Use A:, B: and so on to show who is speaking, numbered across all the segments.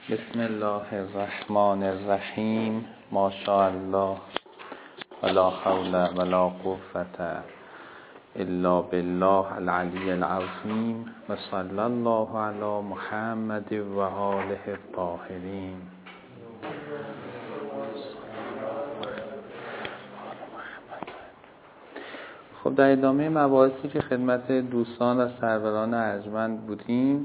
A: بسم الله الرحمن الرحیم. ما شاء الله ولا حول ولا قوة الا بالله العلی العظیم و صلی الله علی محمد و آله الطاهرین. خب در ادامه مباحثی که خدمت دوستان و سروران ارجمند بودیم،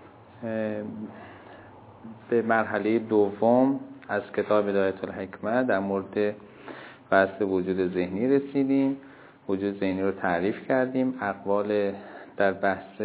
A: به مرحله دوم از کتاب هدایت الحکمه در مورد بحث وجود ذهنی رسیدیم. وجود ذهنی رو تعریف کردیم، اقوال در بحث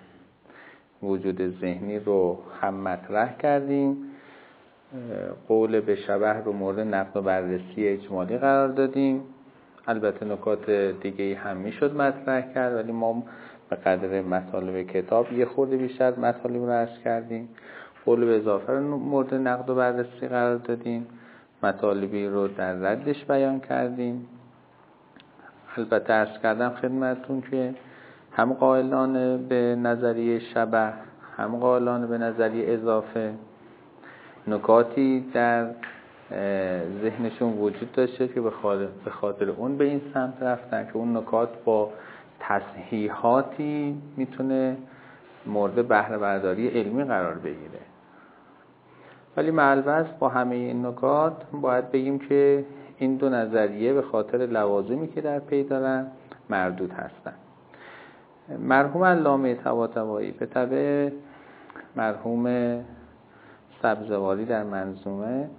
A: وجود ذهنی رو هم مطرح کردیم، قول به شبه رو مورد نقد و بررسی اجمالی قرار دادیم. البته نکات دیگه هم میشد مطرح کرد، ولی ما به قدر مطالب کتاب یه خورده بیشتر مطالب رو عرض کردیم. قول به اضافه رو مورد نقد و بررسی قرار دادیم، مطالبی رو در ردش بیان کردیم. البته عرض کردم خدمتتون که هم قائلان به نظریه شبه، هم قائلان به نظریه اضافه نکاتی در ذهنشون وجود داشته که به خاطر اون به این سمت رفتن که اون نکات با تصحیحاتی میتونه مورد بهره برداری علمی قرار بگیره. ولی معلوماً با همه این نکات باید بگیم که این دو نظریه به خاطر لوازمی که در پی دارن مردود هستن. مرحوم علامه طباطبایی به تبع مرحوم سبزواری در منظومه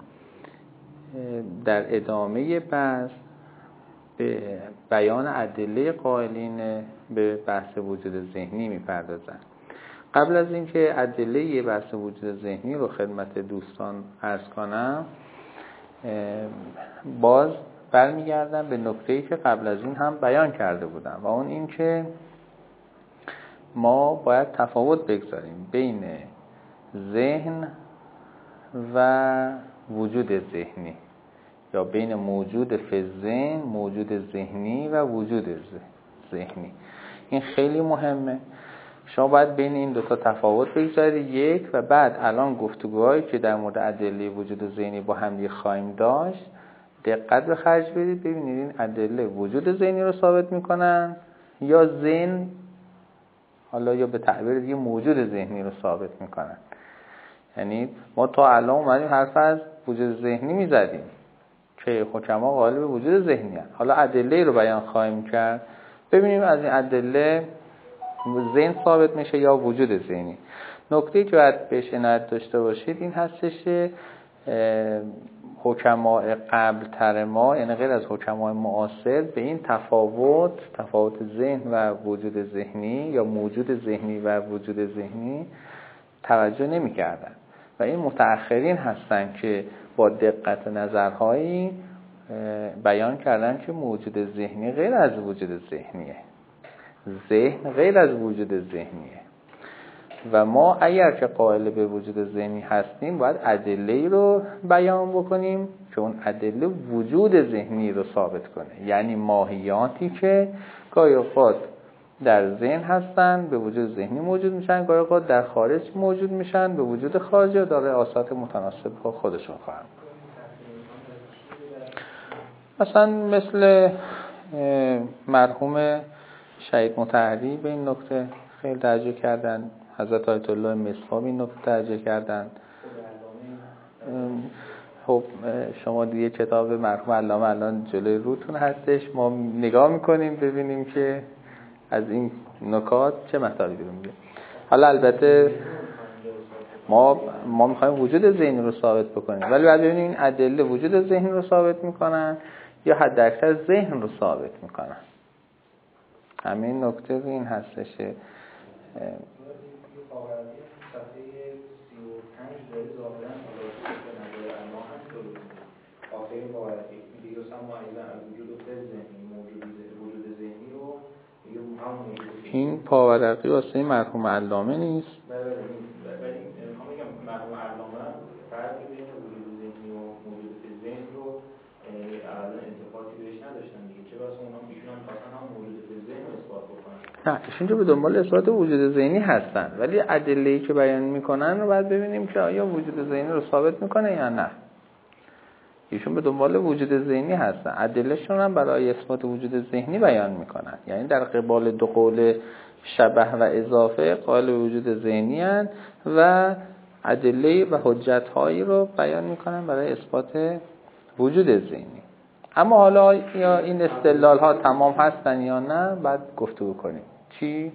A: در ادامه بحث به بیان ادله قائلین به بحث وجود ذهنی میپردازن. قبل از اینکه ادله بحث وجود ذهنی رو خدمت دوستان عرض کنم، باز برمیگردم به نکته‌ای که قبل از این هم بیان کرده بودم و اون این که ما باید تفاوت بگذاریم بین ذهن و وجود ذهنی، یا بین موجود فی ذهن، موجود ذهنی و وجود ذهنی. این خیلی مهمه. شما باید بین این دوتا تفاوت بگذارید یک، و بعد الان گفتگوهایی که در مورد ادله وجود ذهنی با هم خواهیم داشت دقت به خرج بدید، ببینید این ادله وجود ذهنی رو ثابت میکنن یا ذهن، حالا یا به تعبیر دیگه موجود ذهنی رو ثابت میکنن. یعنی ما تا الان اومدیم حرف از وجود ذهنی میزدیم که حکما قائل به وجود ذهنی هست. حالا ادله رو بیان خواهیم کرد، ببینیم از این ادله ذهن ثابت میشه یا وجود ذهنی. نکته‌ای که باید بهش عنایت داشته باشید این هستش که حکماء قبل تر ما، یعنی غیر از حکماء معاصر، به این تفاوت ذهن و وجود ذهنی یا موجود ذهنی و وجود ذهنی توجه نمی کردن و این متأخرین هستن که با دقت نظرهایی بیان کردن که موجود ذهنی غیر از وجود ذهنیه، ذهن غیر از وجود ذهنیه. و ما اگر که قائل به وجود ذهنی هستیم باید ادله‌ای رو بیان بکنیم که اون ادله وجود ذهنی رو ثابت کنه، یعنی ماهیاتی که گاهی اوقات در ذهن هستن به وجود ذهنی موجود میشن، گاهی اوقات در خارج موجود میشن به وجود خارجی و داره آثار متناسب با خودشون خواهند. مثلا مثل مرحوم شهید مطهری به این نکته خیلی توجه کردن، حضرت آیت الله مصفا به این نکته توجه کردن. خب شما دیگه کتاب مرحوم علامه الان جلوی روتون هستش، ما نگاه میکنیم ببینیم که از این نکات چه مطالبی رو میگه. حالا البته ما میخوایم وجود ذهنی رو ثابت بکنیم، ولی بعد ببینیم این ادله وجود ذهنی رو ثابت میکنن یا حد اکثر ذهن رو ثابت میکنن. همین نکته این هستش. این پاورقی واسه مرحوم علامه نیست.
B: ولی میخوام بگم مرحوم علامه فرق بین وجود ذهنی و موجود ذهن رو انتفاضی بهش نداشتن دیگه، چه واسه اونا ایشون هم خواستن هم موجود ذهن رو اثبات بکنن.
A: نه ایشون که به دنبال اثبات وجود ذهنی هستن، ولی ادله‌ای که بیان میکنن رو باید ببینیم که آیا وجود ذهنی رو ثابت میکنه یا نه. ایشون به دنبال وجود ذهنی هستن، ادله‌شون هم برای اثبات وجود ذهنی بیان میکنن، یعنی در قبال دو قول شبه و اضافه قائل به وجود ذهنی هستن و ادله و حجت‌هایی رو بیان میکنن برای اثبات وجود ذهنی. اما حالا یا این استدلال ها تمام هستن یا نه بعد گفتگو کنیم. چی؟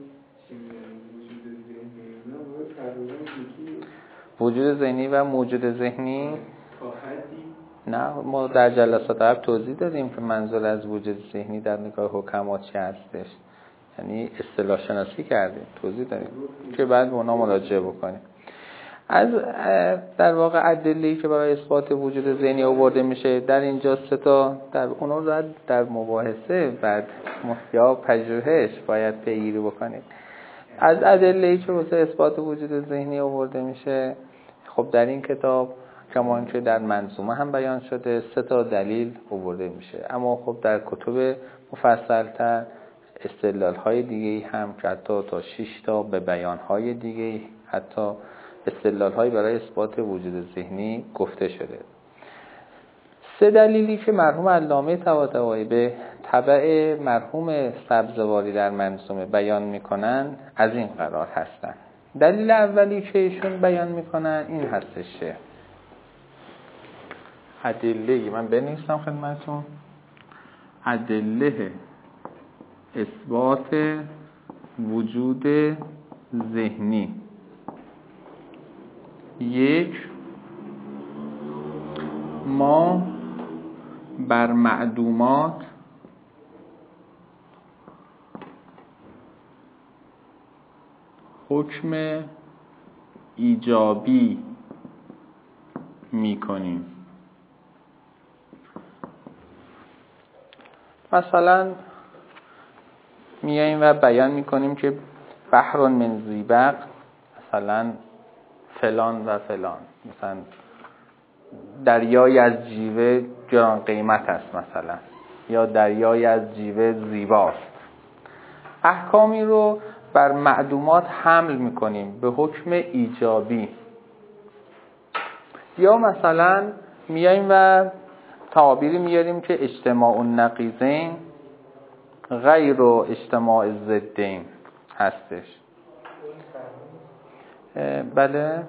A: وجود ذهنی و موجود ذهنی نه، ما در جلسات قبل توضیح دادیم که منظور از وجود ذهنی در نگاه حکما چی هستش، یعنی اصطلاح شناسی کردیم، توضیح دادیم که بعد به اونا مراجعه بکنیم. از در واقع ادله‌ای که برای اثبات وجود ذهنی آورده میشه در اینجا سه تا، در اونا رو در مباحثه بعد یا پژوهش باید پیگیری بکنید. از ادله‌ای که واسه اثبات وجود ذهنی آورده میشه، خب در این کتاب کما که در منظومه هم بیان شده سه تا دلیل آورده میشه، اما خب در کتب مفصل‌تر استدلال‌های دیگه هم که حتی تا 6 تا به بیان‌های دیگه حتی استدلال‌هایی برای اثبات وجود ذهنی گفته شده. سه دلیلی که مرحوم علامه طباطبایی به تبع مرحوم سبزواری در منظومه بیان میکنن از این قرار هستن. دلیل اولی که ایشون بیان میکنن این هستش که ادله، من بنویسم خدمتتون، ادله اثبات وجود ذهنی. یک، ما بر معدومات حکم ایجابی میکنیم. مثلا میاییم و بیان میکنیم که بحر من زیبق مثلا فلان و فلان، مثلا دریای از جیوه گران قیمت است مثلا، یا دریای از جیوه زیباست. احکامی رو بر معدومات حمل میکنیم به حکم ایجابی. یا مثلا میاییم و تعابیری میاریم که اجتماع النقیضین غیر اجتماع الضدین هستش. بله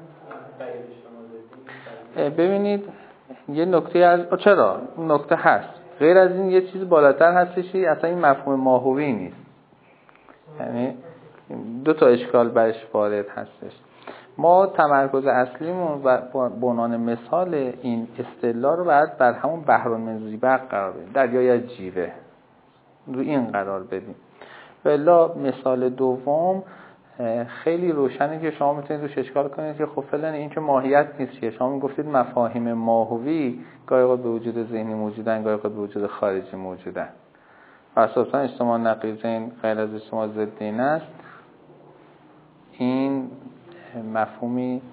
A: ببینید یه نکته از چرا نکته هست، غیر از این یه چیز بالاتر هستشی، اصلا این مفهوم ماهوی نیست، یعنی دو تا اشکال برش وارد هستش. ما تمرکز اصلیمون به عنوان مثال این اصطلاح رو باید بر همون بحر من زیبق قرار بدیم، دریای از جیوه رو این قرار بدیم. ولی مثال دوم خیلی روشنه که شما میتونید روش اشکال کنید که خب فلان این که ماهیت نیست، که شما میگفتید مفاهیم ماهوی گاهی اوقات به وجود ذهنی موجودن، گاهی اوقات به وجود خارجی موجودن. اساسا اجتماع نقیضین غیر از اجتماع ضدین است. این مفهومی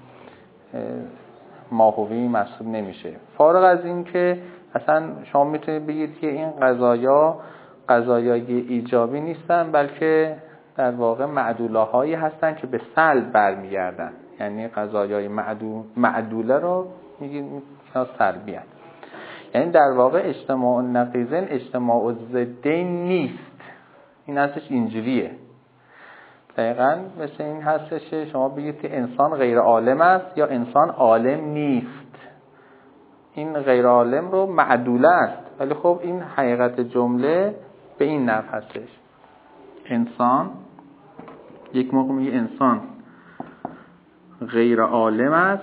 A: ماهوی محسوب نمیشه. فارغ از این که اصلا شما میتونید بگید که این قضایای ایجابی نیستن، بلکه در واقع معدولاهایی هستن که به سلب برمیگردن، یعنی قضایای معدوله رو میگیم که سلبی هست. یعنی در واقع اجتماع النقیضین اجتماع الضدین نیست. این هستش اینجوریه، دقیقاً مثل این هستش شما بگید که انسان غیر عالم است یا انسان عالم نیست. این غیر عالم رو معدوله است، ولی خب این حقیقت جمله به این نحو هستش. انسان یک موقع میگه انسان غیر عالم است،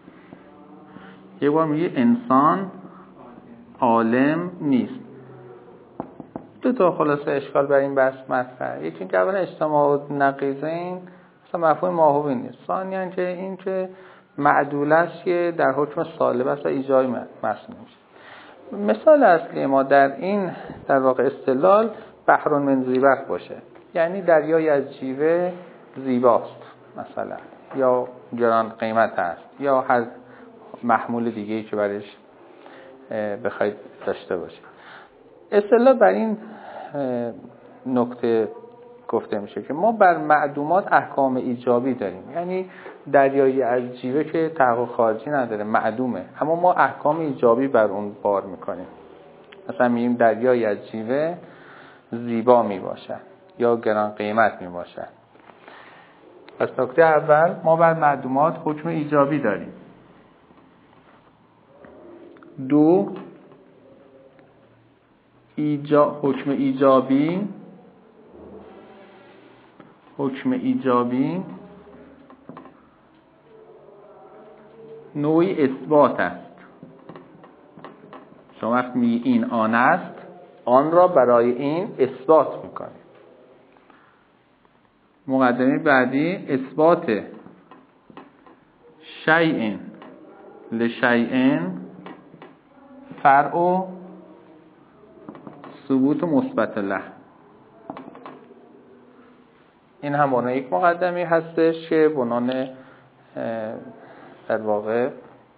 A: یک بار میگه انسان عالم نیست. دو تا خلاصه اشکال بر این بحث مطرحه. یکی اینکه اولا اجتماع نقیضین اصلا مفهوم ماهوی نیست. ثانیاً که این که معدول است که در حکم سالب است و ایجابی محسوب میشه. مثال اصلی ما در این در واقع استدلال بحر من زیبق باشه، یعنی دریای از جیوه زیباست مثلا، یا گران قیمت است، یا هر محمول دیگه‌ای که برش بخواید داشته باشید. اصطلاح بر این نکته گفته میشه که ما بر معدومات احکام ایجابی داریم، یعنی دریایی از جیوه که تحقق خارجی نداره، معدومه، اما ما احکام ایجابی بر اون بار میکنیم. مثلا میگیم دریایی از جیوه زیبا میباشد یا گران قیمت میباشد. پس نکته اول ما بر معدومات حکم ایجابی داریم. دو، حکم ایجابی نوعی اثبات است. شما وقتی میگی این آن است، آن را برای این اثبات میکنی. مقدمه بعدی اثبات شیء لشیء فرع ثبوت مثبت له. این هم عنوان یک مقدمه هستش که عنوان در واقع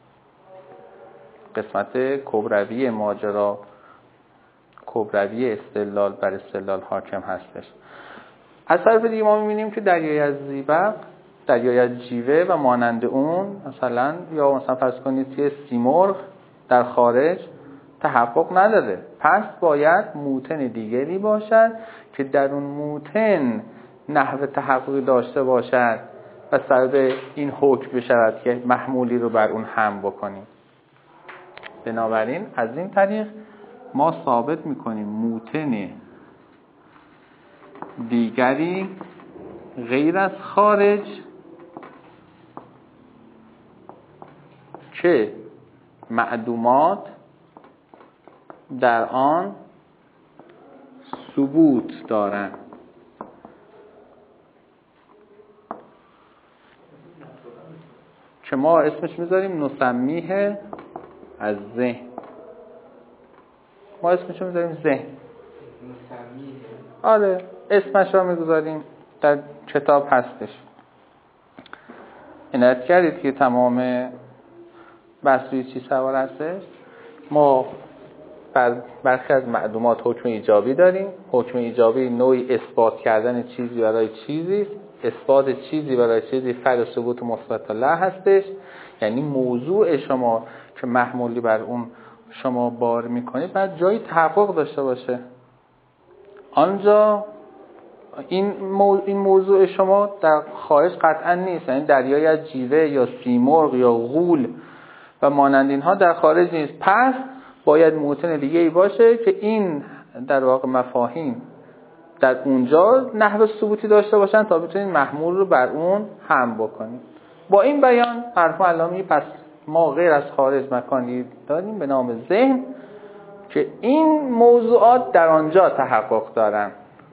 A: قسمت کبروی ماجرا، کبروی استدلال بر استدلال حاکم هستش. از طرف دیگه ما می‌بینیم که دریای از زیبق، دریای از جیوه و مانند اون، مثلا فرض کنید که سیمرغ در خارج تحقق نداره، پس باید موتن دیگری باشد که در اون موتن نحو تحققی داشته باشد و سبب این حکم بشود که محمولی رو بر اون حمل بکنیم. بنابراین از این طریق ما ثابت میکنیم موتن دیگری غیر از خارج که معدومات در آن ثبوت دارند. که ما اسمش میذاریم نسمیه از ذهن. ما اسمش میذاریم ذهن. آره، اسمش رو میذاریم، در کتاب هستش. عنایت کردید که تمام بحث روی چی سوار هستش. ما برخی از معدومات حکم ایجابی داریم. حکم ایجابی نوعی اثبات کردن چیزی برای چیزی، اثبات چیزی برای چیزی فرع ثبوت مثبت له هستش. یعنی موضوع شما که محمولی بر اون شما بار میکنید باید جایی تحقق داشته باشه. آنجا این موضوع شما در خارج قطعا نیست، یعنی دریای از جیوه یا سیمرغ یا غول و مانند اینها در خارج نیست. پس باید موتن دیگه ای باشه که این در واقع مفاهیم در اونجا نحو ثبوتی داشته باشن تا بتونید محمول رو بر اون حمل بکنید. با این بیان حرف علمی پس ما غیر از خارج مکانی داریم به نام ذهن که این موضوعات در آنجا تحقق دارن.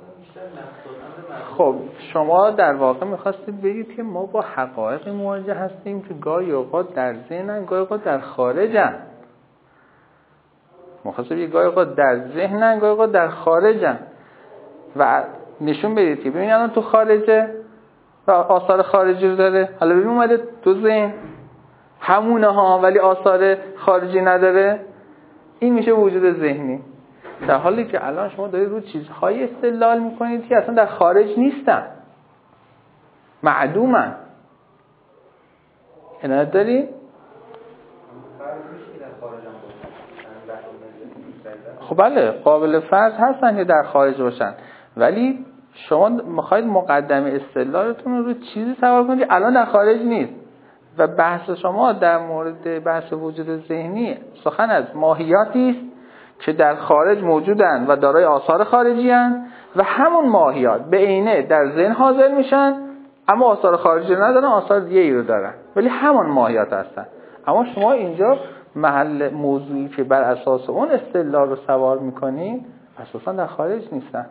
A: خب شما در واقع میخواستید بگید که ما با حقایق مواجه هستیم که گاهی اوقات در ذهنن، گاهی اوقات در خارجن. میخواستید بگید گاهی اوقات در ذهنن، گاهی اوقات در خارجن و نشون بدید که ببینید الان تو خارجه و آثار خارجی رو داره، حالا ببین اومده تو ذهن همونه ها ولی آثار خارجی نداره. این میشه وجود ذهنی، در حالی که الان شما دارید رو چیزهای استدلال میکنید که اصلا در خارج نیستن، معدومن. عنایت دارید؟ خب بله، قابل فرض هستن که در خارج باشن، ولی شما میخواید مقدمه استدلالتون رو چیزی سوار کنید که الان در خارج نیست و بحث شما در مورد بحث وجود ذهنی سخن از ماهیاتی است که در خارج موجودن و دارای آثار خارجی هستند و همون ماهیات به عینه در ذهن حاضر میشن اما آثار خارجی ندارن، آثار دیگه ای رو دارن ولی همون ماهیات هستن. اما شما اینجا محل موضوعی که بر اساس اون استدلال رو سوار میکنین اساسا در خارج نیستن.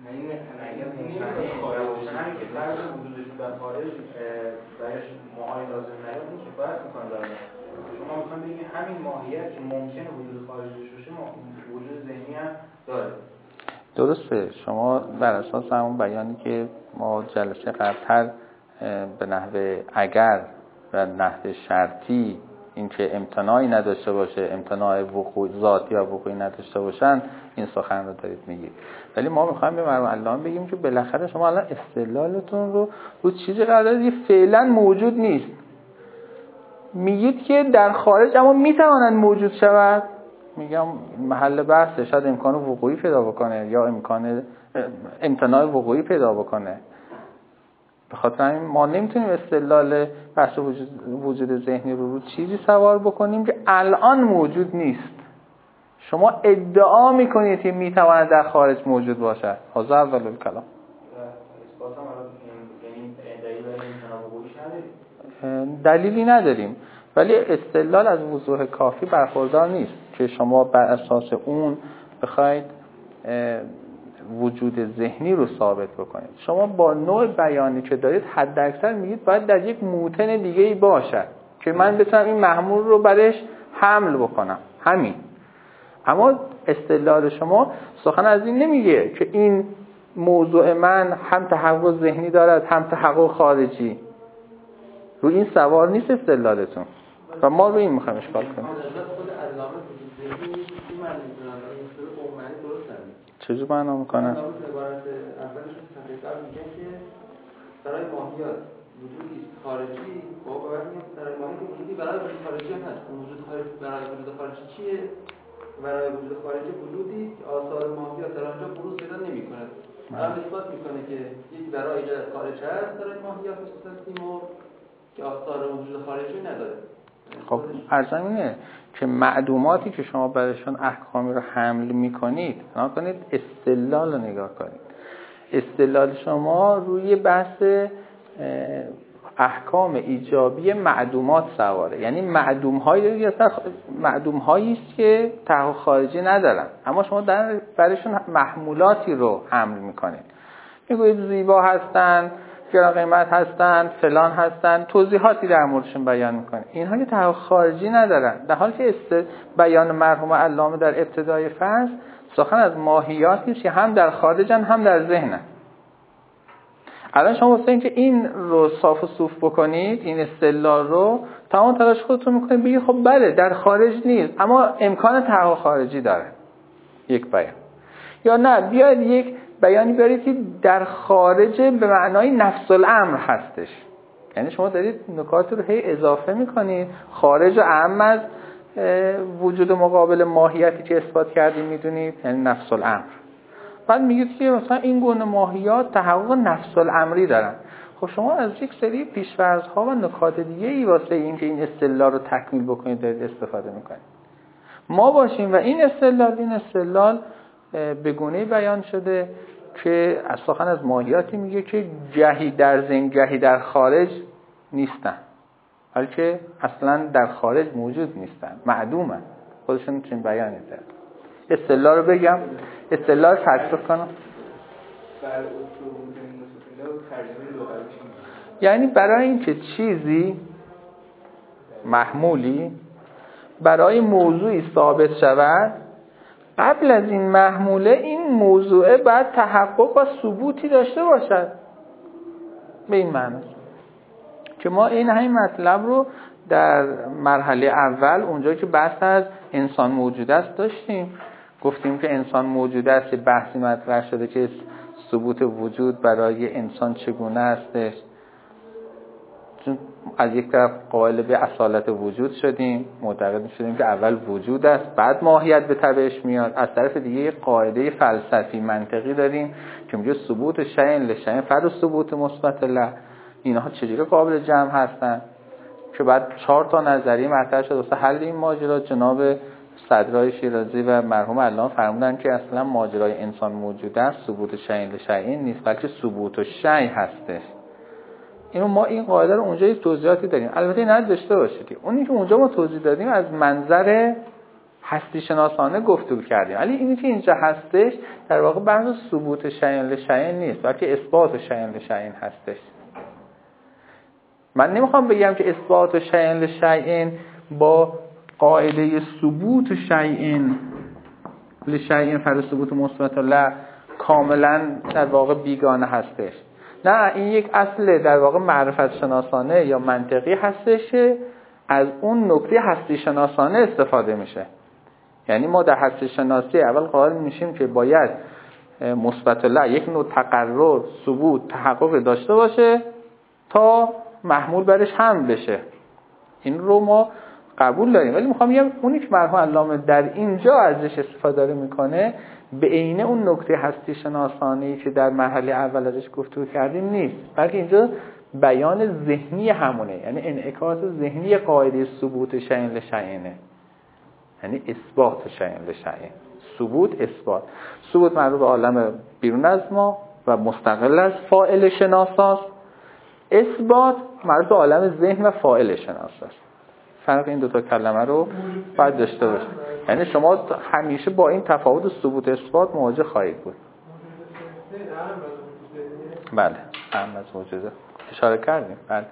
B: برایش ماهای لازم نیاد این کفایت میکنه داره. شما میخوام بگید همین ماهیت که ممکنه وجود خارجی باشه وجود ذهنی هم داره.
A: درسته. شما بر اساس همون بیانی که ما جلسه قبل‌تر به نحو اگر و نحو شرطی اینکه امتناعی نداشته باشه، امتناع وقوع ذاتی یا وقوعی نداشته باشن، این سخن رو دارید میگید. ولی ما میخوایم به مرحوم علامه بگیم که بالاخره شما الان استدلالتون رو چیزی قرار دادید فعلا موجود نیست. میگید که در خارج اما میتوانند موجود شود. میگم محل بحثه، شاید امکان وقوعی پیدا بکنه یا امکان امتناع وقوعی پیدا بکنه. به خاطر همین ما نمیتونیم استدلال بحث وجود ذهنی رو چیزی سوار بکنیم که الان موجود نیست. شما ادعا میکنید که میتواند در خارج موجود باشد. هذا اول الکلام. دلیلی نداریم، ولی استدلال از وضوح کافی برخوردار نیست که شما بر اساس اون بخواید وجود ذهنی رو ثابت بکنید. شما با نوع بیانی که دارید حد اکثر میگید باید در یک موتن دیگه‌ای باشد که من بتونم این محمول رو برش حمل بکنم، همین. اما استدلال شما سخن از این نمیگه که این موضوع من هم تحقق ذهنی دارد هم تحقق خارجی. رو این سوار نیست استدلالتون و ما رو این میخوایم اشکال کنیم. چجور معنا میکنن؟
B: اولش تحقیقات میگن که برای ماهیات وجودی خارجی با برای ماهیات وجودی برای وجود خارجی هم هست. وجود خارجی برای وجود خارجی چیه؟ برای وجود خارجی وجودی که آثار ماهیات در آنجا بروز پیدا نمی‌کند. هم اثبات میکنه که یک برای خارج هست برای ماهیات خصوصا تیمور که آثار وجود خارجی نداره.
A: خب ارزم اینه که معدوماتی که شما برایشون احکامی رو حمل میکنید، نگاه کنید استدلال رو نگاه کنید. استدلال شما روی بحث احکام ایجابی معدومات سواره، یعنی معدوم‌هایی است که تحقق خارجی ندارن، اما شما برایشون محمولاتی رو حمل میکنید. میگویید زیبا هستن، گران قیمت هستن، فلان هستن، توضیحاتی در موردشون بیان میکنه. اینها که تحقق خارجی ندارن، در حالی که بیان مرحوم علامه در ابتدای فصل سخن از ماهیاتی است که هم در خارجن هم در ذهنن. الان شما واسه اینکه این رو صاف و صوف بکنید، این استدلال رو تمام تلاش خودتون میکنید بگید خب بله در خارج نیست اما امکان تحقق خارجی داره، یک بیان. یا نه بیاید یک بیانی بیارید که در خارج به معنای نفس الامر هستش، یعنی شما دارید نکات رو هی اضافه میکنید، خارج و اعم از وجود مقابل ماهیتی که اثبات کردیم میدونید، یعنی نفس الامر. بعد میگید که مثلا این گونه ماهیات تحقق نفس الامری دارن. خب شما از یک سری پیش‌فرض‌ها و نکات دیگه‌ای واسه این که این استدلال رو تکمیل بکنید دارید استفاده میکنید. ما باشیم و این استدلال به گونه‌ای بیان شده که از سخن از ماهیاتی میگه که گهی در ذهن گهی در خارج نیستن، بلکه اصلا در خارج موجود نیستن، معدومن. خودشون چنین بیانی دارن. استدلال رو بگم، استدلال تکمیل کنم. یعنی برای اینکه چیزی محمولی برای موضوعی ثابت شود، قبل از این محموله این موضوع باید تحقق و ثبوتی داشته باشد. به این معنی که ما این همین مطلب رو در مرحله اول اونجایی که بحث از انسان موجود است داشتیم، گفتیم که انسان موجود است که بحثی مطرح شده که ثبوت وجود برای انسان چگونه هستش. چون از یک طرف قائل به اصالت وجود شدیم، معتقد شدیم که اول وجود است بعد ماهیت به تبعش میاد. از طرف دیگه یک قاعده فلسفی منطقی داریم که میگه ثبوت شیء لشیء فرض ثبوت مثبت له. اینها چجوری قابل جمع هستن که بعد 4 تا نظریه مطرح شد واسه حل این ماجرا. جناب صدرای شیرازی و مرحوم علامه فرمودن که اصلا ماجرای انسان موجود است ثبوت شیء لشیء نیست، بلکه ثبوت الشیء هستش. اینو ما این قاعده رو اونجا یه توضیحاتی داریم، البته نه داشته باشید. اونی که اونجا ما توضیح دادیم از منظر هستی شناسانه گفتگو کردیم، ولی اینی که اینجا هستش در واقع بحث ثبوت شیء لشیء نیست، بلکه اثبات شیء لشیء هستش. من نمیخوام بگم که اثبات شیء لشیء با قاعده ثبوت شیء لشیء فرض ثبوت مثبت له کاملا در واقع بیگانه هستش. نه، این یک اصل در واقع معرفت شناسانه یا منطقی هستش که از اون نکته هستی شناسانه استفاده میشه. یعنی ما در هستی شناسی اول قائل میشیم که باید مثبت لا یک نوع تقرر، ثبوت، تحقق داشته باشه تا محمول برش حمل بشه. این رو ما قبول داریم، ولی میخوام بگم اونی که مرحوم علامه در اینجا ازش استفاده داره میکنه به عینه اون نکته هستی شناسانه‌ای که در مرحله اول ازش گفتگو کردیم نیست، بلکه اینجا بیان ذهنی همونه، یعنی انعکاس ذهنی قاعده ثبوت شیء لشیء، یعنی اثبات شیء لشیء. ثبوت اثبات. ثبوت مربوط به عالم بیرون از ما و مستقل از فاعل شناساست. اثبات مربوط به عالم ذهن و فاعل شناساست. فرق این دو تا کلمه رو باید داشته باشید. یعنی شما همیشه با این تفاوت ثبوت اثبات مواجه خواهید بود. بله، اهم از وجوده اشاره کردیم. بله.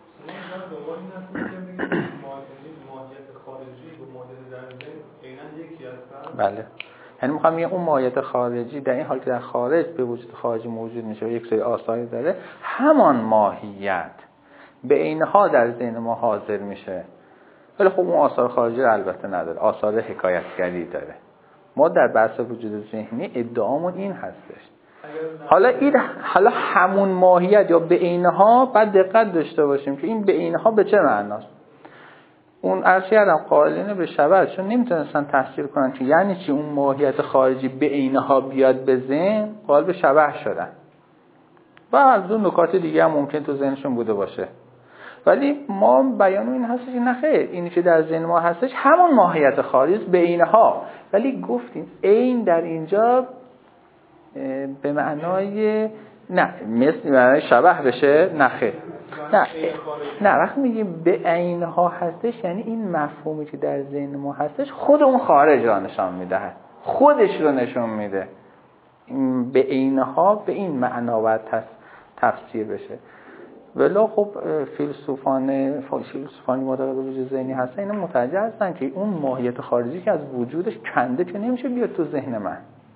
A: بله. یعنی میخوام بگم اون ماهیت خارجی در این حال که در خارج به وجود خارجی موجود میشه و یک سری آثاری داره، همان ماهیت به اینها در ذهن ما حاضر میشه. ولی خب اون آثار خارجی رو البته نداره، آثار حکایتگری داره. ما در بحث وجود ذهنی ادعامون این هستش. حالا همون ماهیت یا به اینها بعد دقت داشته باشیم که این به اینها به چه معناست. اون ارشیدم قائلین به شبه، چون نمیتونستن تفسیر کنن که یعنی چی اون ماهیت خارجی به اینها بیاد به ذهن، قائل به شبه شدن. و از اون نکات دیگه هم ممکن تو ذهنشون بوده باشه. ولی ما بیان این هستش که نخیر، اینی که در ذهن ما هستش همون ماهیت خارجی به اینها، ولی گفتیم این در اینجا به معنای نه مثل معنای شبه بشه، نخیر. نه وقتی میگیم به عینها هستش یعنی این مفهومی که در ذهن ما هستش خود اون خارج را نشان میده، خودش رو نشون میده. به عینها به این معنا باید تفسیر بشه. ولی خب فیلسوفانی معتقد به وجود ذهنی هستن اینا متوجه هستن که اون ماهیت خارجی که از وجودش کنده که نمیشه بیاد تو ذهن من.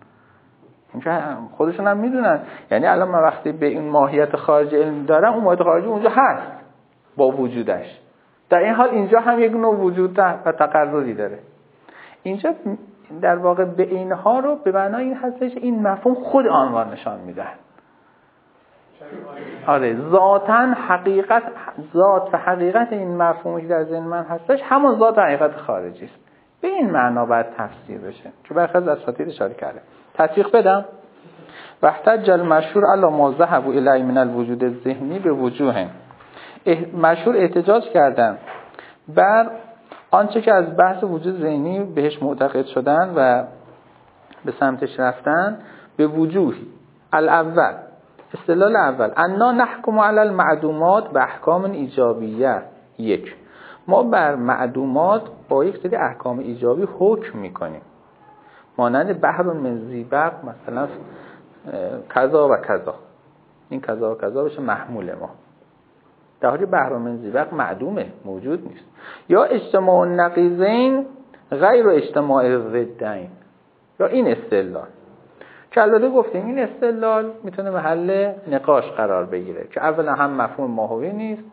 A: خودشون هم میدونن. یعنی الان من وقتی به این ماهیت خارجی علم دارم، اون ماهیت خارجی اونجا هست با وجودش. در این حال اینجا هم یک نوع وجود و تقرری داره. اینجا در واقع به اینها رو به معنای این هستش این مفهوم خود آن نشان میده. آره ذاتاً حقیقت، ذات و حقیقت این مفهومی که در ذهن من هستش همون ذات و حقیقت خارجی است. به این معنا باید تفسیر بشه. چون برخی از اساتید اشاره کرده. تطبیق بدم. واحتج المشهور علی ما ذهبوا الیه من الوجود الذهنی به وجوه. مشهور احتجاج کردن بر آنچه که از بحث وجود ذهنی بهش معتقد شدن و به سمتش رفتن به وجوهی. الاول، استدلال اول، انا نحکم علی المعدومات به احکام ایجابیه. یک، ما بر معدومات با یک سری احکام ایجابی حکم میکنیم، مانند بحر من زیبق، مثلا کذا و کذا، این کذا و کذا بشه محمول ما، در حالی بحر من زیبق معدومه، موجود نیست. یا اجتماع النقیضین غیر اجتماع ضدین، یا این استدلال که البته گفتیم این استدلال میتونه محل نقاش قرار بگیره که اولا هم مفهوم ماهوی نیست،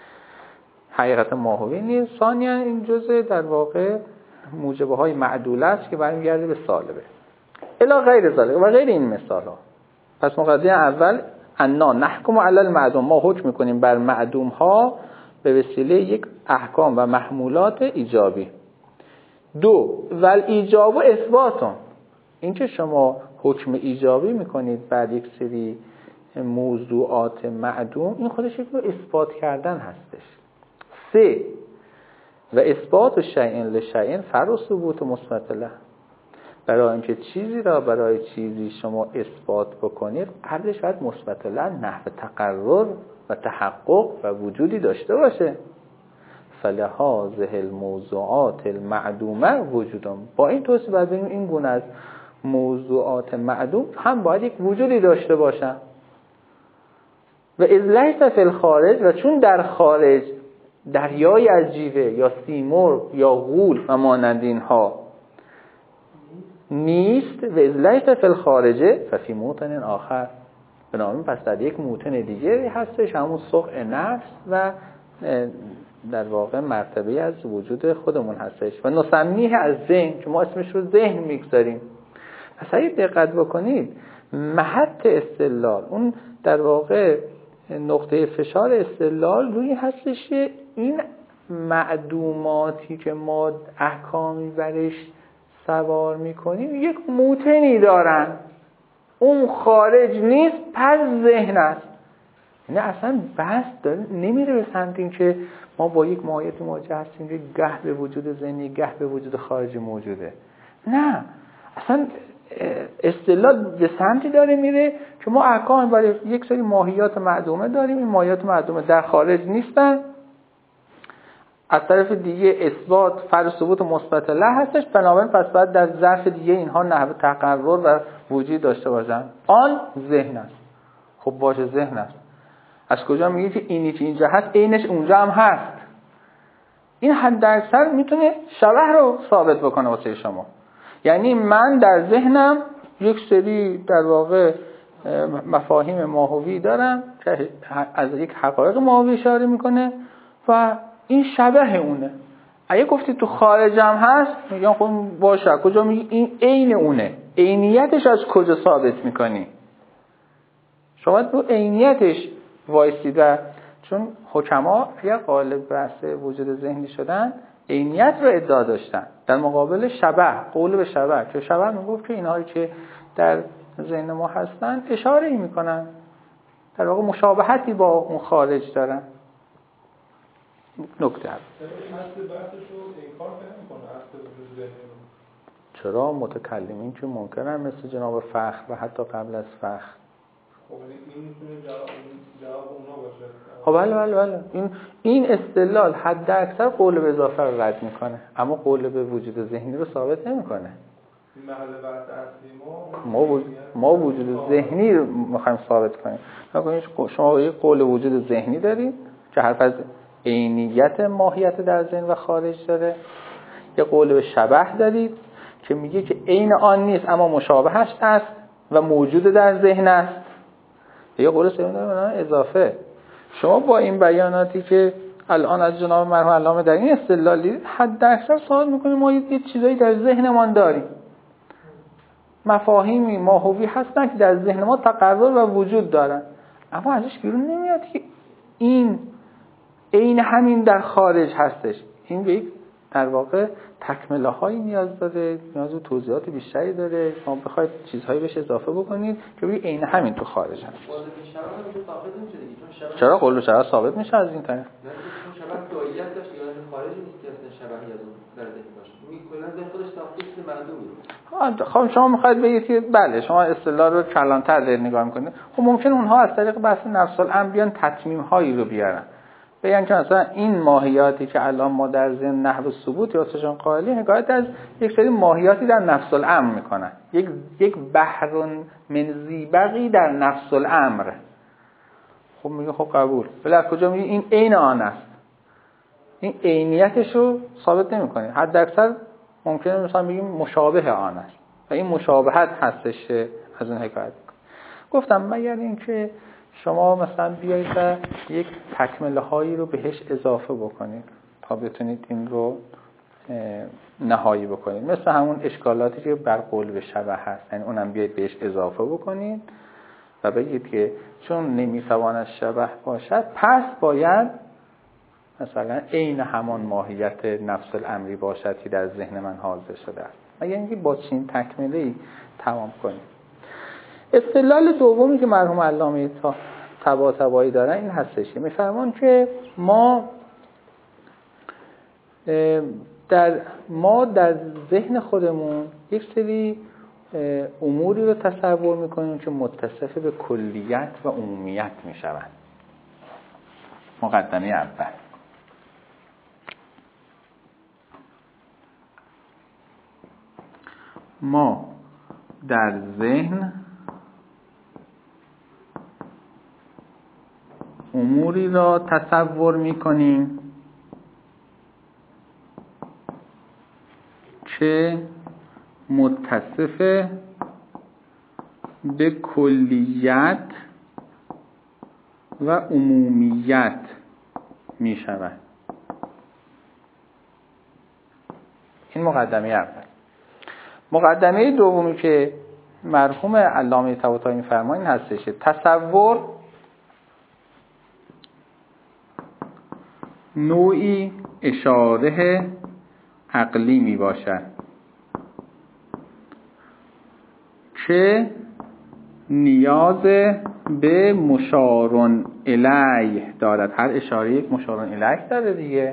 A: حقیقت ماهوی نیست، ثانیا این جزء در واقع موجبه های معدوله است که برمیگرده به سالبه الا غیر ذلك و غیر این مثال ها. پس مقدمه اول انا نحکم علی المعدوم، ما حکم میکنیم بر معدوم ها به وسیله یک احکام و محمولات ایجابی. دو، ول ایجاب و اثباتون، این که شما حکم ایجابی میکنید بر یک سری موضوعات معدوم، این خودش یک نوع اثبات کردن هستش. سه، و اثبات شیء لشیء فرع ثبوت مثبت له، برای اینکه چیزی را برای چیزی شما اثبات بکنید قبلش باید مثبت له نحو تقرر و تحقق و وجودی داشته باشه. فلهذه الموضوعات المعدومه وجودم، با این توصیف باید ببینیم این گونه از موضوعات معدوم هم باید یک وجودی داشته باشن. و اذ لیس فی الخارج، و چون در خارج دریای از جیوه یا سیمرغ یا غول و مانند اینها نیست، و اذ لیس فی الخارج ففی موطن آخر، بنابراین پس در یک موطن دیگه هستش، همون سقع نفس و در واقع مرتبه از وجود خودمون هستش و نسمیه از ذهن که ما اسمش رو ذهن میگذاریم. پس اگه دقت بکنید محط استدلال، اون در واقع نقطه فشار استدلال روی هستش این معدوماتی که ما احکامی برش سوار میکنیم یک موتنی دارن، اون خارج نیست پس ذهن است. یعنی اصلا بحث داره نمیره به سمت این که ما با یک ماهیت مواجه هستیم که گه به وجود ذهنی گه به وجود خارجی موجوده. نه، اصلا استدلال به سمتی داره میره که ما احکام برای یک سری ماهیات معدومه داریم، این ماهیات معدومه در خارج نیستن، از طرف دیگه اثبات فرض ثبوت مثبت له هستش، بنابراین پس باید در ظرف دیگه اینها نحوه تقرر و وجود داشته باشن. آن ذهن است. خب باشه ذهن است، از کجا میگی که اینی که اینجا هست عینش اونجا هم هست؟ این حد اکثر میتونه شبه رو ثابت بکنه واسه شما. یعنی من در ذهنم یک سری در واقع مفاهیم ماهوی دارم که از یک حقایق ماهوی اشاره میکنه و این شبه اونه. اگه گفتی تو خارجم هست میگم خب باشه، کجا میگی این عین اونه؟ عینیتش از کجا ثابت میکنی؟ شما تو عینیتش وایسیده، چون حکما اگر قالب بحث وجود ذهنی شدن عینیت رو ادعا داشتن در مقابل شبه، قول به شبه، که شبه میگفت که اینهایی که در ذهن ما هستن اشاره ای میکنن، در واقع مشابهتی با اون خارج دارن. نکته چرا متکلمین که ممکنن مثل جناب فخر و حتی قبل از فخر،
C: خب این میتونه جواب اونا باشه.
A: خب بله این استدلال حد اکثر قول به اضافه رو رد میکنه، اما قول به وجود ذهنی رو ثابت نمیکنه.
C: این محل بحث اصلی
A: ما وجود ذهنی رو میخوایم ثابت کنیم. شما یک قول وجود ذهنی دارید که حرف از عینیت ماهیت در ذهن و خارج داره، یک قول به شبه دارید که میگه که عین آن نیست اما مشابهش است و موجود در ذهن است. یه قول سوم داره اضافه. شما با این بیاناتی که الان از جناب مرحوم علامه در این استدلالی حد اکثر ثابت میکنیم ما یه چیزایی در ذهنمان داریم، مفاهیمی ماهوی هستن که در ذهن ما تقرر و وجود دارن، اما ازش بیرون نمیاد که این عین همین در خارج هستش. این به یک در واقع تکمله هایی نیاز داره، نیاز به توضیحات بیشتری داره. شما بخواید چیزهایی بهش اضافه بکنید که بگید عین همین تو خارج هست. چرا قول شبه ثابت میشه از این طریق؟
B: شبه داییت داشت یا خارج نیست که اصلا شبهی از اون در ذهن باشه. میگن ذهن خودش تفکیک معدومه.
A: خب شما میخواید بگید که بله شما اصطلاح رو کلانتر دارید نگاه میکنید. خب ممکن اونها از طریق بحث نفس الامر بیان تتمیم هایی رو بیارن. بگن که مثلا این ماهیاتی که الان ما در ذهن نحو ثبوت یا سشون قائلی حکایت از یک سری ماهیاتی در نفس الامر میکنن، یک بحر من زیبقی در نفس الامر. خب میگه خب قبول، ولی از کجا میگه این عین آن است؟ این عینیتش رو ثابت نمیکنه. حد اکثر ممکنه مثلا بگیم مشابه آن است و این مشابهت هستش از اون حکایت. گفتم مگر اینکه شما مثلا بیایید و یک تکمله هایی رو بهش اضافه بکنید تا بتونید این رو نهایی بکنید، مثل همون اشکالاتی که بر قول به شبه هست، یعنی اونم بیایید بهش اضافه بکنید و بگید که چون نمیتواند شبه باشد پس باید مثلا عین همان ماهیت نفس الامری باشد که در ذهن من حاضر شده است. مگر اینکه با چین تکمله‌ای تمام کنید. استدلال دومی که مرحوم علامه طباطبایی دارن این هستش، میفرمان که ما در ذهن خودمون یک سری اموری رو تصور میکنیم که متصف به کلیت و عمومیت میشوند. مقدمه اول، ما در ذهن اموری را تصور میکنیم که متصف به کلیت و عمومیت می شود. این مقدمه اول. مقدمه دومی که مرحوم علامه طباطبایی می‌فرمایند هستش تصور نوعی اشاره عقلی می باشد که نیاز به مشارون الیه دارد. هر اشاره یک مشارون الیه داره دیگه.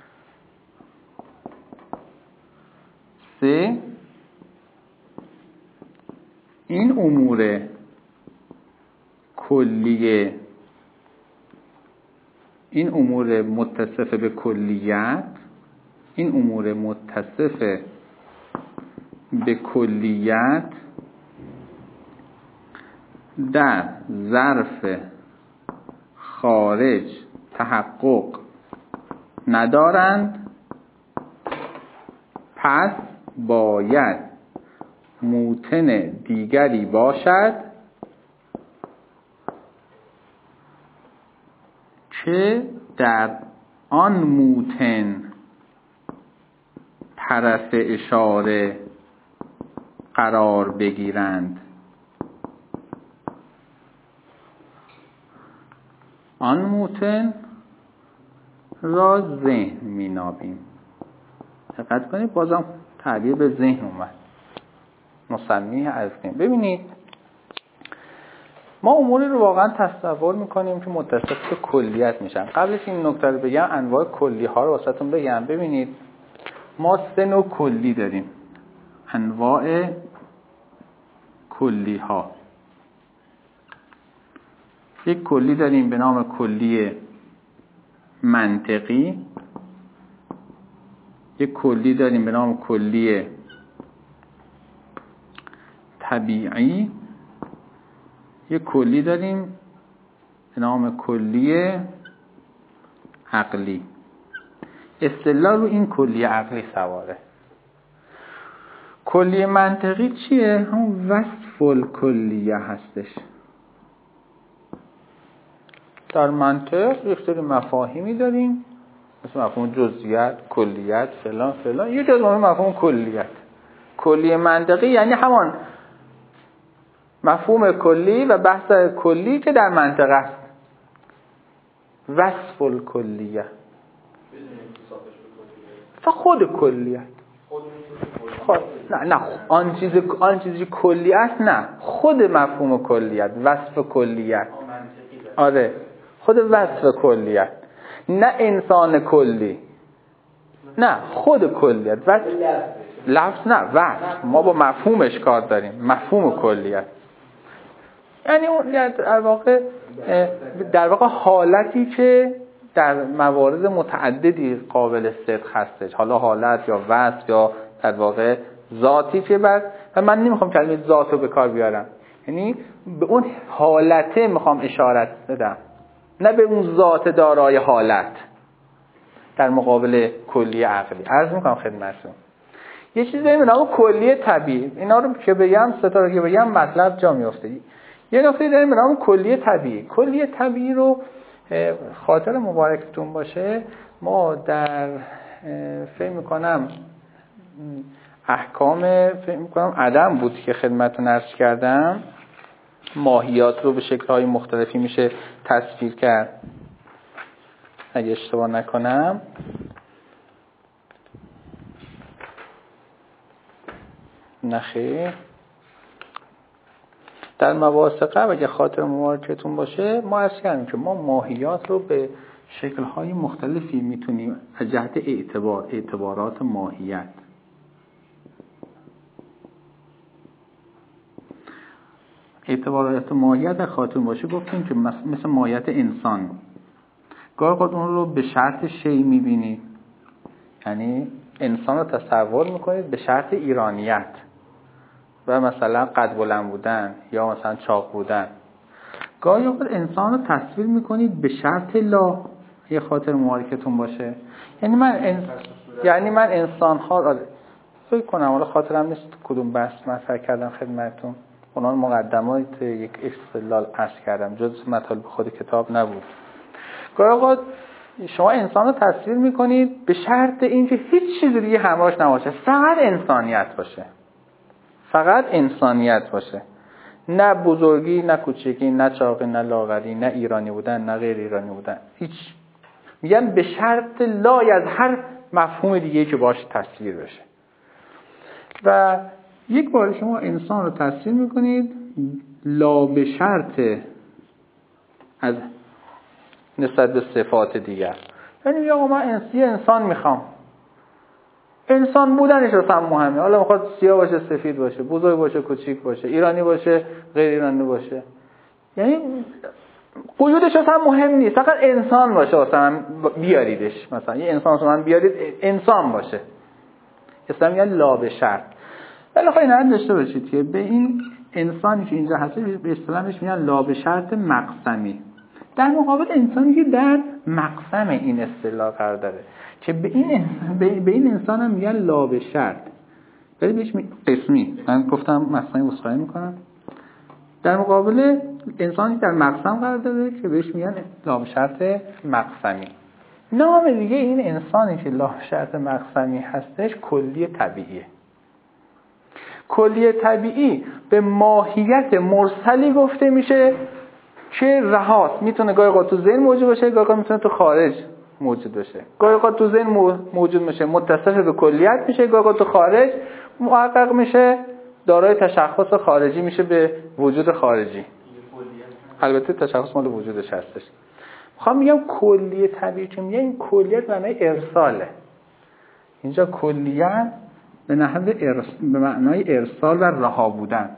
A: 3 این امور کلیه، این امور متصف به کلیت، این امور متصف به کلیت در ظرف خارج تحقق ندارند، پس باید موتن دیگری باشد که در آن موتن طرف اشاره قرار بگیرند. آن موتن را ذهن می نابیم. دقت کنید بازم تعبیر به ذهن اومد. مسمی از ذهن. ببینید ما اموری رو واقعا تصور میکنیم که متصف به کلیت میشن. قبلش این نکته رو بگم، انواع کلی ها رو واسهتون بگم. ببینید ما 3 نوع کلی داریم. انواع کلی ها. یک کلی داریم به نام کلی منطقی، یک کلی داریم به نام کلی طبیعی، یک کلی داریم به نام کلی عقلی. اصطلاح رو این کلی عقلی سواره. کلی منطقی چیه؟ همون وصف الکلیه هستش. در منطق یک سری مفاهیمی داریم مثل مفهوم جزئیات، کلیت، فلان فلان. یه جز مفهوم کلیت. کلی منطقی یعنی همان مفهوم کلی و بحث کلی که در منطق است. وصف الکلیه خود کلیت. نه آن چیزی کلی است، نه خود مفهوم کلیت، وصف کلیت. آره خود وصف کلیت، نه انسان کلی، نه خود کلیت. لفظ نه، وصف. ما با مفهومش کار داریم، مفهوم کلیت. یعنی اون در واقع حالتی که در موارد متعددی قابل صدق هستش، حالا حالت یا وصف یا در واقع ذاتی که و من نمیخوام کلمه ذات رو به کار بیارم، یعنی به اون حالته میخوام اشارت بدم، نه به اون ذات دارای حالت در مقابل کلی عقلی. عرض میکنم خدمتتون یه چیزی داریم به نام کلی طبیعی. اینا رو که بگم، 3 تا رو که بگم مطلب جا میفته. یه نکته داریم به نام کلی طبیعی. کلی طبیعی رو خاطر مبارکتون باشه، ما در فکر میکنم احکام عدم بود که خدمتتون عرض کردم، ماهیات رو به شکل‌های مختلفی میشه تصویر کرد اگه اشتباه نکنم. نخیر، در مباحث قبل اگه خاطر مبارکتون باشه ما عرض کردیم که ما ماهیات رو به شکل‌های مختلفی میتونیم از جهت اعتبارات ماهیت. اعتبارات ماهیت در خاطر باشه گفتیم که مثل ماهیت انسان، گاهی اون رو به شرط شی میبینید، یعنی انسان رو تصور میکنید به شرط ایرانیت و مثلا قد بلند بودن یا مثلا چاق بودن. گاهی اوقات انسان رو تصویر میکنید به شرط لا، یه خاطر مبارکتون باشه. یعنی من انسان ها فکر کنم، حالا خاطرم نیست کدوم بحث مطرح کردم خدمتتون، اونها مقدمات یک استدلال عرض کردم، جز مطالب خود کتاب نبود. گاهی اوقات شما انسان رو تصویر میکنید به شرط اینکه هیچ چیز دیگه همراهش نباشه، فقط انسانیت باشه، فقط انسانیت باشه، نه بزرگی نه کوچکی، نه چاقی نه لاغری، نه ایرانی بودن نه غیر ایرانی بودن، هیچ. میگن به شرط لای از هر مفهوم دیگه که باشه تصویر بشه. و یک بار شما انسان رو تصویر میکنید لا به شرط از نسبت به صفات دیگر. یعنی میگه آقا من انسان میخوام، انسان بودنش اصلا مهمه، حالا میخواد سیاه باشه سفید باشه، بزرگ باشه کوچیک باشه، ایرانی باشه غیر ایرانی باشه، یعنی وجودش اصلا مهم نیست، فقط انسان باشه. اصلا بیاریدش، مثلا یه انسان اصلا بیارید انسان باشه، اصلا میگن لا به شرط. ولی خب اینا داشته باشید که به این انسانی که اینجا هست به اصطلاح بهش میگن لا به شرط مقسمی، در مقابل انسانی که در مقسم این اصطلاح قرار داره که به این انسان هم میگن لا به شرط، ولی بهش قسمی. من گفتم مثلا اسخای میکنم. در مقابل انسانی در مقسم قرار داره که بهش میگن لا به شرط مقسمی. نام دیگه این انسانی که لا به شرط مقسمی هستش کلی طبیعیه. کلی طبیعی به ماهیت مرسلی گفته میشه که رهاست، میتونه گاهی اوقات تو ذهن موجود باشه، گاهی اوقات میتونه تو خارج موجود باشه. گاهی اوقات تو ذهن موجود میشه متصف به کلیت میشه، گاهی اوقات تو خارج محقق میشه دارای تشخص خارجی میشه به وجود خارجی. البته تشخص مال وجودش هستش. میخوام میگم کلی طبیعی که میگه این کلیت معنای ارساله. اینجا کلیت به معنای ارسال و رها بودن.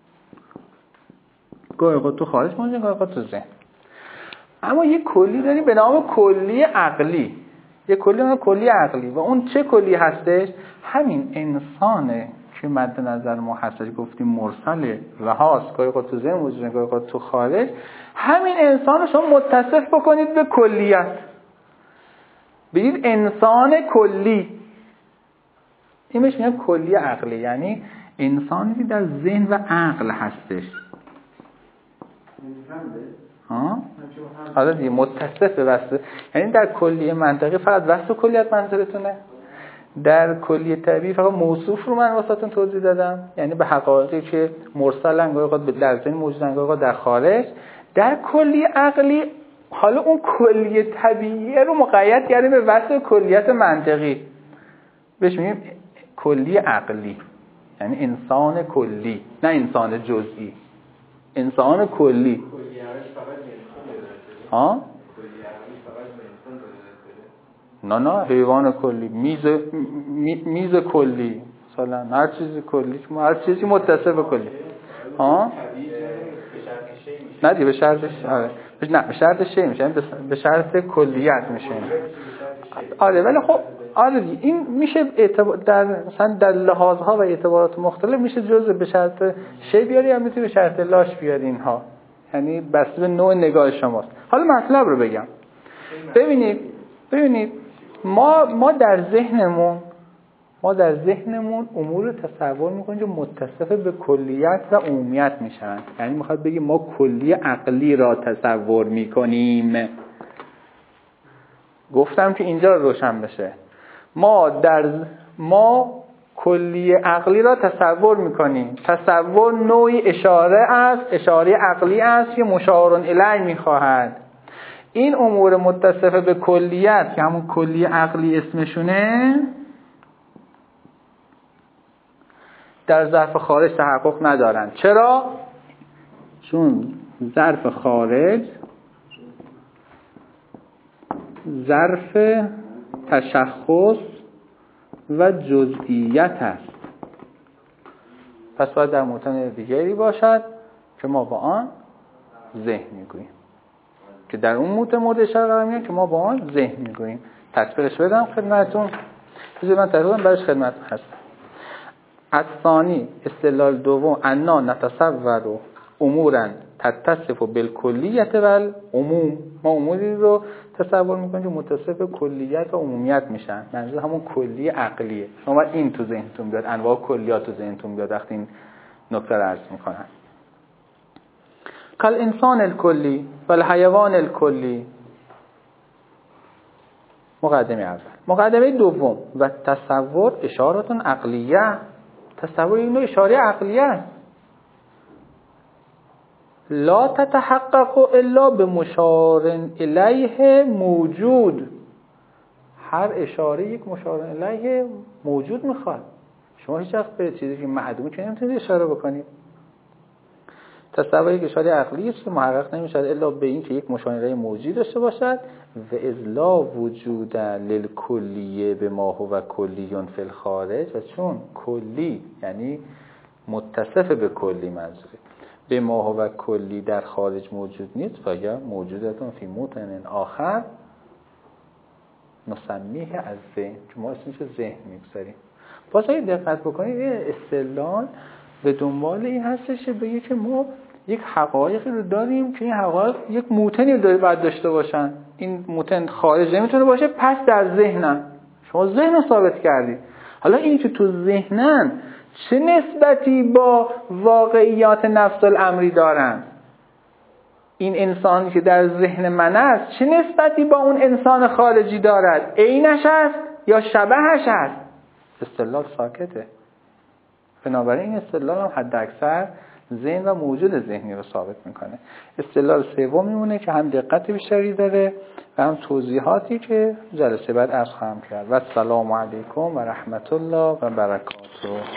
A: گاهی اوقات تو خارج موجود، گاهی اوقات تو ذهن. اما یه کلی داریم به نام کلی عقلی. یه کلی به نام کلی عقلی. و اون چه کلی هستش؟ همین انسانه که مد نظر ما هستش، گفتیم مرسل رهاست، گاهی اوقات تو ذهن موجود، گاهی اوقات تو خارج. همین انسان رو شما متصف بکنید به کلیت، بگید انسان کلی. این بهش میگن کلی عقلی، یعنی انسانی که در ذهن و عقل هستش. حالا دیگه متصف به وصف، یعنی در کلیه منطقی فقط وصف و کلیت منظورتونه، در کلیه طبیعی فقط موصوف رو من واسهتون توضیح دادم، یعنی به حقایقی که مرسلن، گاهی اوقات در ذهن موجودن، گاهی اوقات در خارج. در کلیه عقلی حالا اون کلیه طبیعی رو مقید کردیم به وصف کلیت منطقی، بهش میگیم کلی عقلی، یعنی انسان کلی، نه انسان جزئی، انسان کلی. ها؟ نه حیوان کلی، میز کلی، مثلا هر چیز کلی، هر چیزی متصل به کلی. ها؟ نه دیگه به شرطش، آره نه به شرط شی میشه، به شرط کلیت میشه. آره ولی خب آره این میشه در مثلا در لحاظها و اعتبارات مختلف میشه جزء به شرط شی بیاری، هم میتونی به شرط لاش بیاری اینها، یعنی بسته به نوع نگاه شماست. حالا مطلب رو بگم. ببینید ما در ذهنمون امور رو تصور میکنیم که متصف به کلیت و عمومیت میشن، یعنی میخواد بگیم ما کلی عقلی را تصور میکنیم. گفتم که اینجا رو روشن بشه. ما کلی عقلی را تصور میکنیم. تصور نوعی اشاره عقلی است که مشار الیه میخواهد. این امور متصفه به کلیت که همون کلی عقلی اسمشونه در ظرف خارج تحقق ندارن. چرا؟ چون ظرف خارج ظرف تشخص و جزئیت است. پس باید در موطن دیگری باشد که ما با آن ذهن میگوییم، که در اون موطن مورد اشاره قرار میگیره که ما با آن ذهن میگوییم. تطبیقش بدم خدمتتون، بذارید من تطبیقم برایش خدمتتون هستم. الثانی استدلال دوم انا نتصور امورا تتصف بالکلیت و العموم. ما اموری رو تصور میکنیم که متصف به کلیت و عمومیت میشن، منظور همون کلی عقلیه. شما این تو ذهنتون بیاد، انواع کلیات تو ذهنتون بیاد وقتی این نکته رو عرض میکنن. کل انسان الکلی و الحیوان الکلی. مقدمه اول. مقدمه دوم و تصور اشاراتون عقلیه. تصور این نوع اشاره عقلیه است. لا تتحقق الا بمشار الیه موجود. هر اشاره یک مشار الیه موجود میخواد. شما هیچ وقت به چیزی که معدوم که نمیتونید اشاره بکنید. تصور یک اشاره عقلی است که محقق نمیشود الا به این که یک مشار الیه موجود داشته باشد و اذلا وجود للکلیه به ما هو کلیون فی الخارج. و چون کلی یعنی متصف به کلی منظوره، به ما هو کلی در خارج موجود نیست و یا موجودتون فی موطن آخر نسمیه از ذهن که ما اسمش ذهن میگذاریم. باز اگه دقت بکنید این استدلال به دنبال این هستش که بگه که ما یک حقایقی رو داریم که این حقایق یک موطنی باید داشته باشن. این موطن خارج نمیتونه باشه، پس در ذهنن. شما ذهن رو ثابت کردی. حالا این که تو ذهنن چه نسبتی با واقعیات نفس الامری دارن؟ این انسانی که در ذهن من است چه نسبتی با اون انسان خارجی دارد؟ عینش است یا شبهش است؟ استدلال ساکته. بنابراین این استدلال هم حد اکثر ذهن و موجود ذهنی رو ثابت میکنه. استدلال سوم میمونه که هم دقت بیشتری داره و هم توضیحاتی که جلسه بعد عرض خواهم کرد. و السلام علیکم و رحمت الله و برکاته.